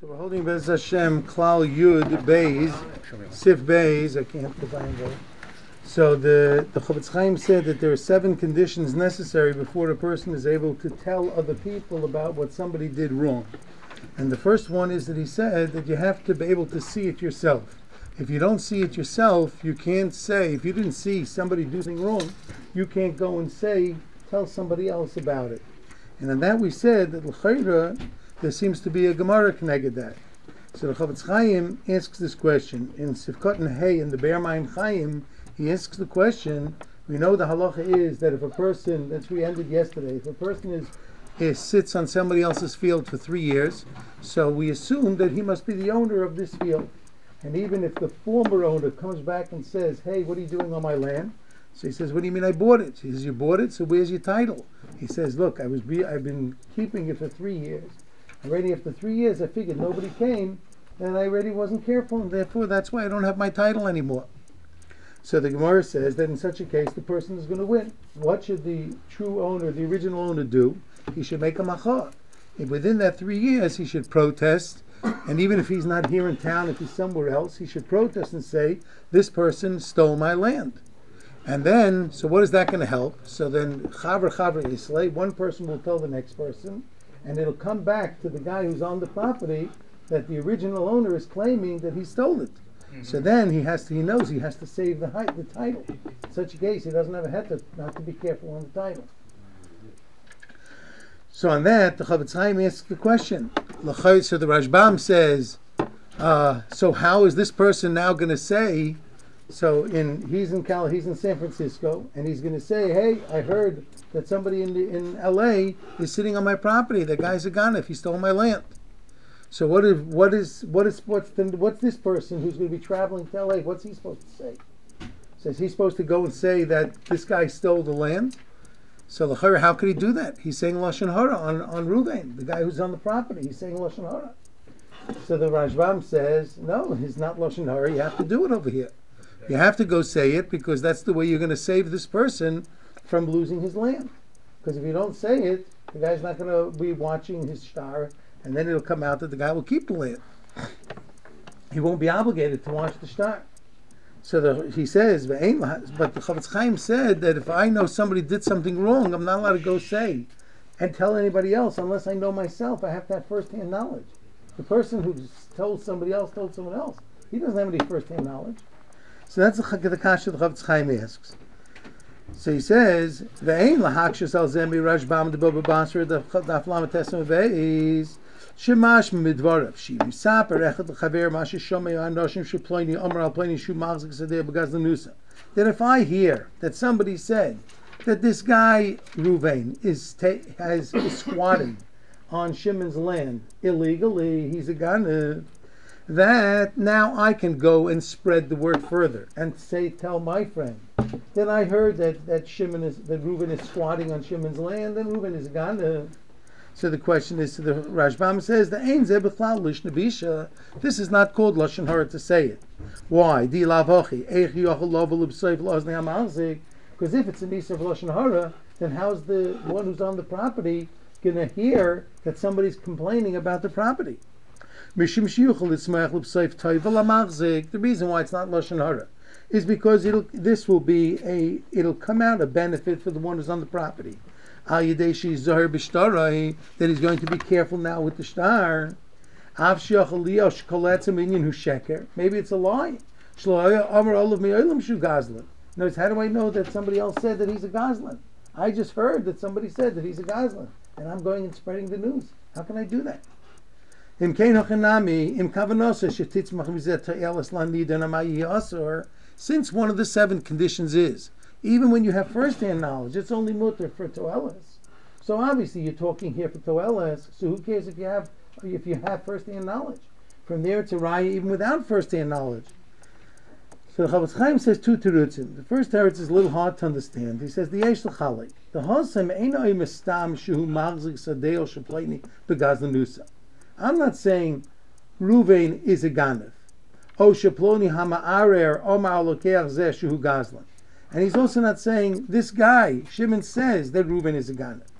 So we're holding Bez Hashem Klal Yud Beis, Sif Beis. I can't define that. So the Chofetz Chaim said that there are 7 conditions necessary before a person is able to tell other people about what somebody did wrong. And the first one is that he said that you have to be able to see it yourself. If you don't see it yourself, you can't say, if you didn't see somebody do something wrong, you can't go and tell somebody else about it. And in that we said that l'chayra, there seems to be a Gemara connected that. So the Chofetz Chaim asks this question. In Sifkot and Hay, in the Be'er Mayim Chaim, he asks the question, we know the halacha is that if a person, that's we ended yesterday, if a person sits on somebody else's field for 3 years, so we assume that he must be the owner of this field. And even if the former owner comes back and says, hey, what are you doing on my land? So he says, what do you mean I bought it? He says, you bought it, so where's your title? He says, look, I've been keeping it for 3 years. Already after 3 years, I figured nobody came, and I already wasn't careful, and therefore that's why I don't have my title anymore. So the Gemara says that in such a case, the person is going to win. What should the true owner, the original owner, do? He should make a machar. Within that 3 years, he should protest, and even if he's not here in town, if he's somewhere else, he should protest and say, this person stole my land. And then, so what is that going to help? So then, chaver islay, one person will tell the next person, and it'll come back to the guy who's on the property that the original owner is claiming that he stole it. Mm-hmm. So then he knows he has to save the title. In such a case, he doesn't have a heter not to be careful on the title. So on that, the Chofetz Chaim asks the question. So the Rashbam says, so how is this person now going to say? So he's in San Francisco, and he's going to say, hey, I heard that somebody in L.A. is sitting on my property. That guy's a ganef. He stole my land. So what's this person who's going to be traveling to L.A.? What's he supposed to say? So is he supposed to go and say that this guy stole the land? So how could he do that? He's saying lashon hara on Ruvain, the guy who's on the property. He's saying lashon hara. So the Rashbam says, no, it's not lashon hara. You have to do it over here. You have to go say it because that's the way you're going to save this person from losing his land. Because if you don't say it, the guy's not going to be watching his star, and then it'll come out that the guy will keep the land. He won't be obligated to watch the star. So he says, but the Chofetz Chaim said that if I know somebody did something wrong, I'm not allowed to go say and tell anybody else unless I know myself. I have to have first-hand knowledge. The person who told somebody else told someone else. He doesn't have any first-hand knowledge. So that's the kasha the Chofetz Chaim asks. So he says, "Ve'ein lahakshus al zemi Rashbam de Baba Basra the Aflam Tesam Ve'is shemash midvarav she misaper echad lechaver mashe shomei anoshim sheploini omer al ploini shu magzik sadeh begaz lenusa." That if I hear that somebody said that this guy Ruvain is squatting on Shimon's land illegally, he's a ganef, that now I can go and spread the word further and tell my friend that I heard that Reuven is squatting on Shimon's land, and Reuven is a ganef. So the question is, the Rashbam says, the ein zeh b'chlal lishna bisha. This is not called lashon hara to say it. Why? Di lavochi eich yochel lovol b'soif lozni hamalzik. Because if it's an isa of lashon hara, then how's the one who's on the property going to hear that somebody's complaining about the property? The reason why it's not lashon hara is because it'll come out a benefit for the one who's on the property. That he's going to be careful now with the shtar. Maybe it's a lie. Notice, how do I know that somebody else said that he's a gazlan? I just heard that somebody said that he's a gazlan, and I'm going and spreading the news. How can I do that? Since one of the 7 conditions is, even when you have first-hand knowledge, it's only mutter for toelas. So obviously you're talking here for toelas, so who cares if you have first-hand knowledge? From there it's a raya even without first-hand knowledge. So the Chofetz Chaim says 2 terutzim. The first teretz is a little hard to understand. He says, the yesh l'chalik. The hosem eino mistam shehu magzik sadeo shepleini begaz lenusa. I'm not saying Ruvain is a ganef. O sheploni hama'arer omar lokeach zeh shehu gazlan. And he's also not saying this guy, Shimon, says that Ruvain is a ganef.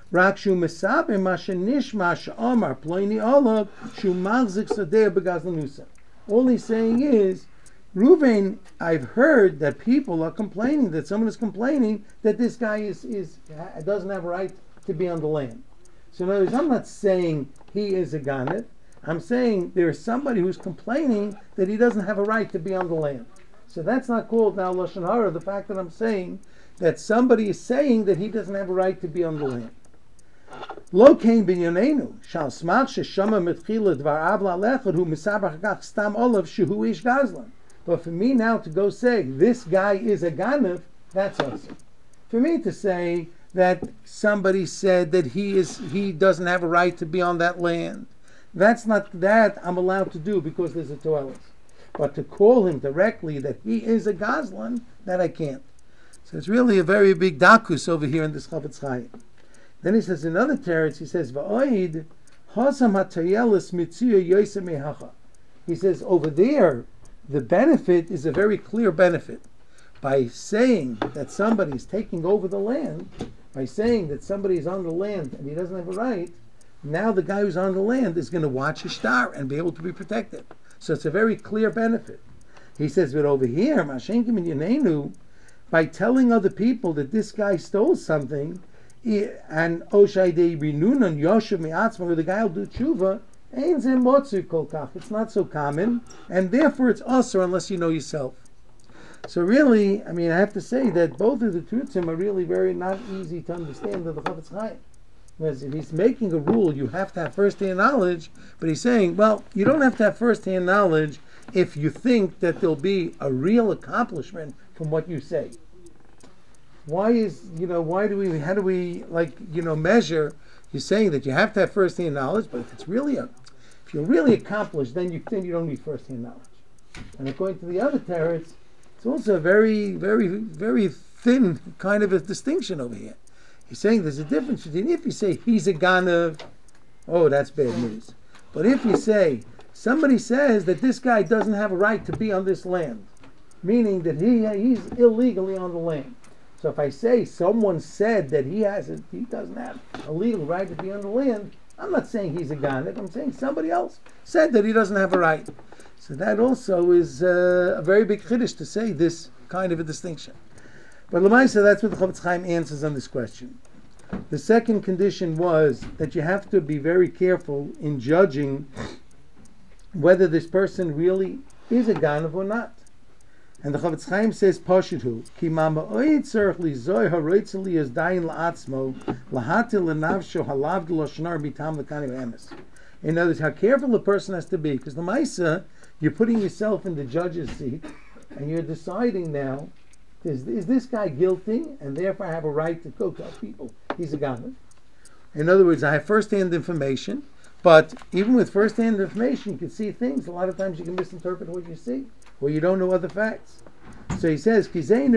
Rakshu Mesabe Mashanishma Sha'amar Ploini Olav Shu Malzik Sadeh Begazlanusa. All he's saying is, Reuven, I've heard that people are complaining, that someone is complaining that this guy doesn't have a right to be on the land. So in other words, I'm not saying he is a Ganev. I'm saying there is somebody who's complaining that he doesn't have a right to be on the land. So that's not called now Lashon Hara, the fact that I'm saying that somebody is saying that he doesn't have a right to be on the land. Lo kein binyonenu shal smach sheshama mitchila dvar avla lechad hu misabach gach stam olav shehu ish gazlan. But for me now to go say this guy is a Ganev, that's awesome. For me to say that somebody said that he doesn't have a right to be on that land, that's not that I'm allowed to do because there's a toilet. But to call him directly that he is a Gazlan, that I can't. So it's really a very big dakus over here in this Chafetz Chaim. Then he says another teretz, he says, V'oid hasam hatayelis mitziya yosem mehacha. He says over there, the benefit is a very clear benefit. By saying that somebody is taking over the land, by saying that somebody is on the land and he doesn't have a right, now the guy who's on the land is going to watch his star and be able to be protected. So it's a very clear benefit. He says, but over here, Mashenkim and Yanenu, by telling other people that this guy stole something, and Oshaydei Rinunan Yoshev Mi'atzma, where the guy will do tshuva, it's not so common, and therefore it's usher unless you know yourself. So really, I mean, I have to say that both of the Tutzim are really very not easy to understand in the Chafetz Chaim. Because if he's making a rule, you have to have first-hand knowledge, but he's saying, well, you don't have to have first-hand knowledge if you think that there'll be a real accomplishment from what you say. How do we measure? You're saying that you have to have first-hand knowledge, but if you're really accomplished, then you don't need first-hand knowledge. And according to the other teretz, it's also a very, very, very thin kind of a distinction over here. He's saying there's a difference between if you say he's a Ganev, oh, that's bad news. But if you say somebody says that this guy doesn't have a right to be on this land, meaning that he's illegally on the land. So if I say someone said that he doesn't have a legal right to be on the land, I'm not saying he's a Ganev. I'm saying somebody else said that he doesn't have a right. So that also is a very big chiddush to say this kind of a distinction. But Lamaisa, that's what the Chafetz Chaim answers on this question. The second condition was that you have to be very careful in judging whether this person really is a Ganev or not. And the Chafetz Chaim says, Pashuthu, ki ma'ma'oid tzarech lizoy haroitz li as dayin la'atzmo lahatil lenavsho halav d'loshnar mitam l'kanim emes. In other words, how careful a person has to be, because the Maisa, you're putting yourself in the judge's seat, and you're deciding now, is this guy guilty, and therefore I have a right to go tell people he's a Ganev? In other words, I have first-hand information, but even with first-hand information, you can see things. A lot of times you can misinterpret what you see, or you don't know other facts. So he says,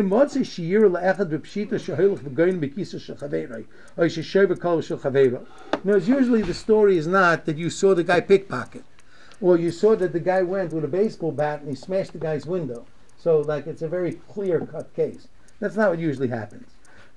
no, usually the story is not that you saw the guy pickpocket, or you saw that the guy went with a baseball bat and he smashed the guy's window. So, it's a very clear-cut case. That's not what usually happens.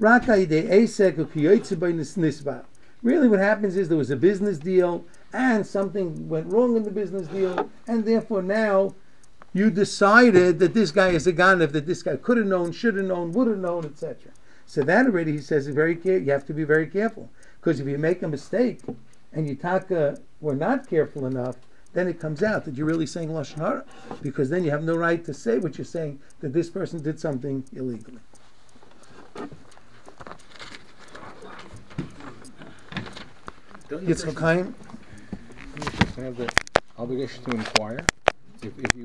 Really what happens is there was a business deal, and something went wrong in the business deal, and therefore now you decided that this guy is a Ganev, that this guy could have known, should have known, would have known, etc. So that already, he says, you have to be very careful. Because if you make a mistake, and you were not careful enough, then it comes out that you're really saying Lashon Hara, because then you have no right to say what you're saying, that this person did something illegally. Don't you have the obligation to inquire if you